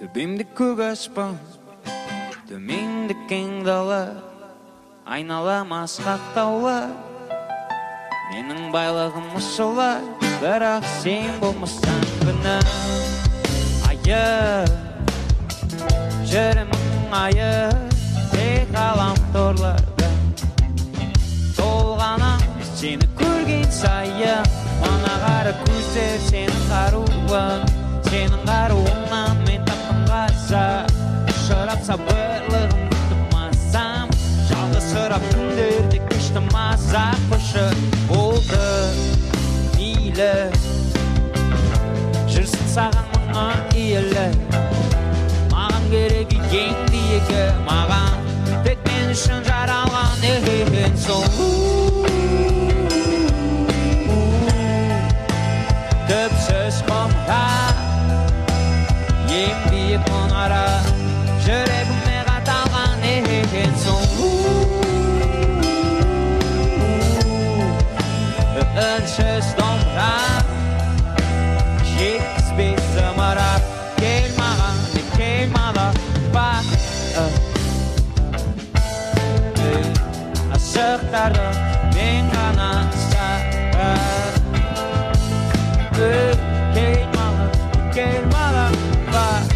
Төбемді көк аспан, төменді кең дала, айналам асқақ таулар. Менің байлығым солай, бірақ сен болмасаң күнім. Айы, жүрімнің айы, тек ғаламторларда толғанам сені көрген сайын. Мана қара көздер сенің қаруың, сенің қаруыңнан мен таптым қаза. Шырап сабырлығымды тұтмасам, жалғызсырап күндерде кештім мазақ. Қошы болды мейлі, жүрсін саған мұңа иілі. Маған керек ең биігі, маған тек мен үшін жаралған ең сұлу. Түпсіз құмға ең биік мұнара, жүрегіме қаталған ең сұлу. Үнсіз домбыра, жеткізбей зымырап, кел маған, кел маған бақ. Асықтарды мен ғана сағат. Кел маған бақ.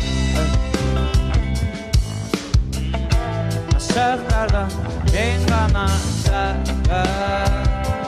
Асықтарды мен ғана сағат.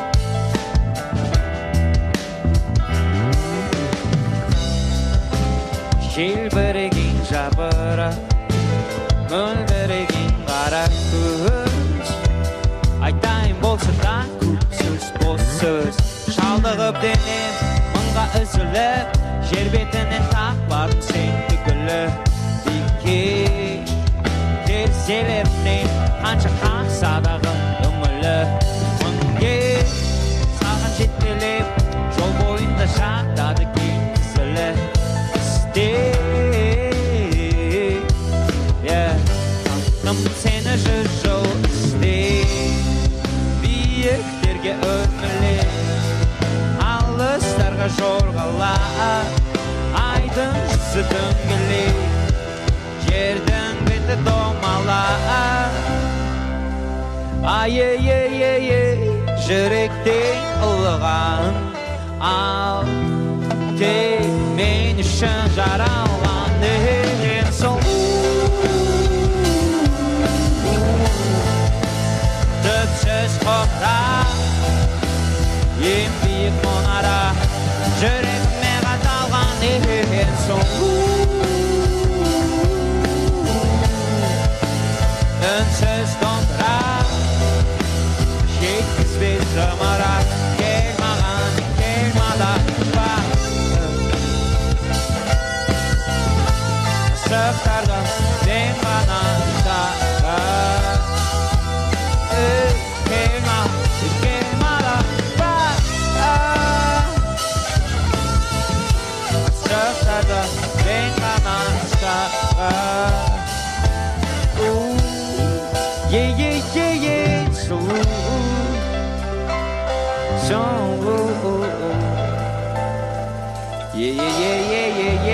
Желбіреген жапырақ, мөлдіреген қара көз. Айтайын болса да көп сөз, бос сөз. Шалдығып денем, мыңға үзіліп, жер бетінен тақпадым сен түгілі. Бекеш терезелерінен қанша қақса дағы үмілі. Мыңге саған жетелеп, жол бойында жатады кеткізілі. Таптым сені жүз жыл іздей, биіктерге өрмеле, алыстарға жорғала, айдың жүзі дөңгеле, жердің беті домала. Ай-ей-ей-ей-ей, жүректен ұлыған, ал тек мен үшін жаралған ең сұлу. Түпсіз құмда ең биік мұнара, жүрегіме қаталған ең сұлу. Үнсіз домбыра, жеткізбей зымырап, кел маған, кел маған бақ. Асықтарды мен ғана сағат. Кел маған бақ. Асықтарды мен ғана сағат. Ей-ей-ей-ей, сұлу, сұлу. Ей-ей-ей-ей-ей.